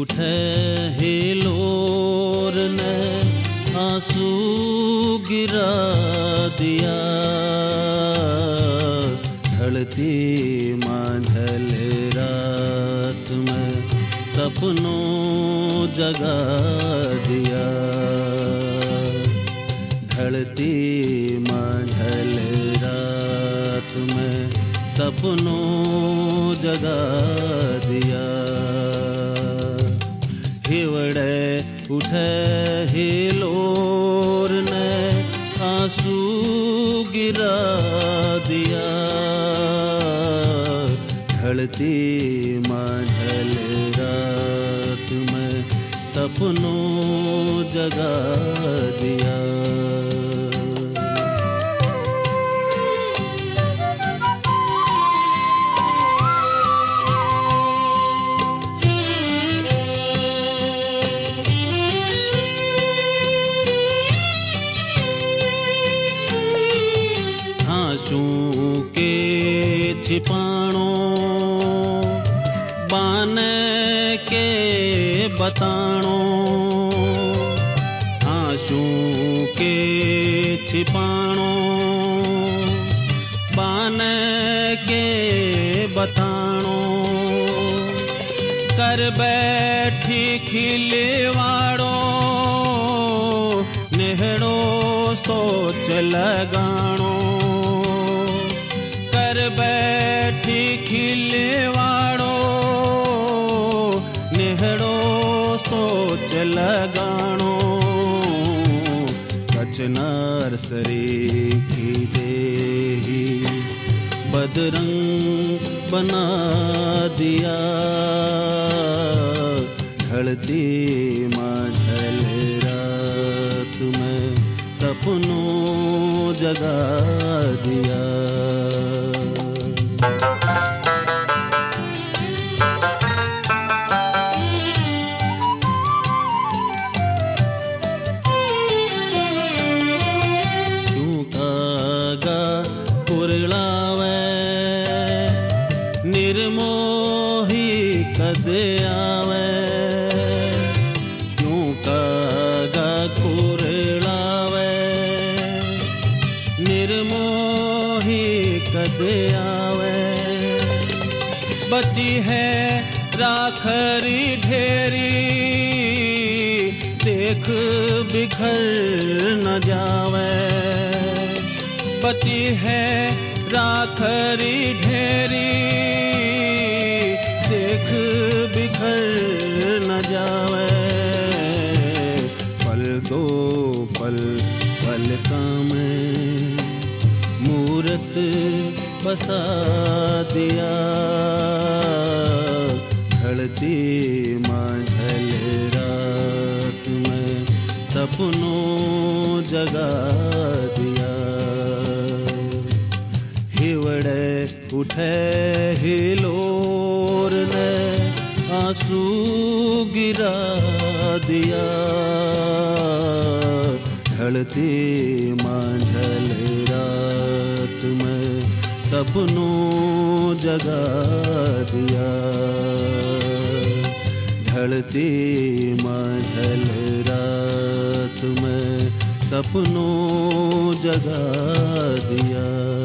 उठे हिलोर ने आंसू गिरा दिया, ढलती मांझल रात में सपनों जगा दिया, ढलती मांझल रात में सपनों जगा दिया। हिवड़े उठे हिलोर ने आंसू गिरा दिया, ढलती मांझल रात में सपनों जगा दिया। आंसू के छिपाणों बान के बताणों, आंसू के छिपाणों बान के बताणों, कर बैठी खिलवाड़ो नेहड़ो सोच लगाणो, कर बैठी खिलवाड़ो नेहड़ो सोच लगाणो, कचनार सरी की देही बदरंग बना दिया, ढलती मांझल रात में सपनों जगा दिया। क्यों कागा पुरलावे निर्मोही कद आवे, क्यों कागा पुरलावे निर्मोही कद आवे, बची है राखरी ढेरी देख बिखर न जावे, बची है राखरी ढेरी देख बिखर न जावे, पल दो पल पलका में मूरत बसा दिया, ढलती मांझल रात में सपनों जगा दिया। हिवड़े उठे हिलोर ने आंसू गिरा दिया, ढलती मांझल रात में सपनों जगा दिया, ढलती मांझल रात में सपनों जगा दिया।